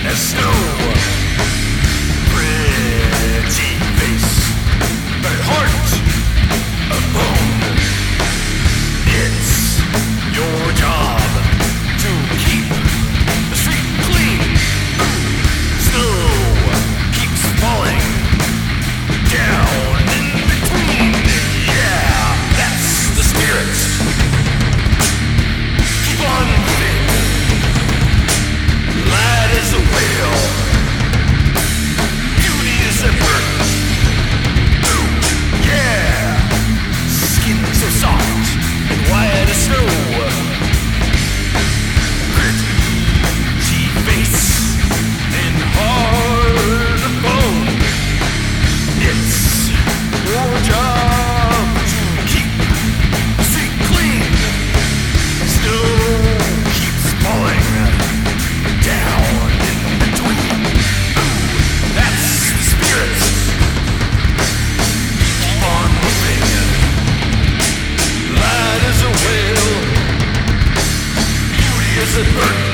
as snow. Pretty face, but heart of bone. It's your job to keep the street clean. Snow keeps falling down in between. Yeah, that's the spirit. Keep on moving. Light is a whale. Beauty is a bird. Ooh, yeah. Skin so soft and white as snow. Gritty face and heart of bone. It's your job to keep the street clean. Snow keeps falling down in between. Ooh, that's the spirit. Keep on moving. Light as a whale. Beauty is a bird.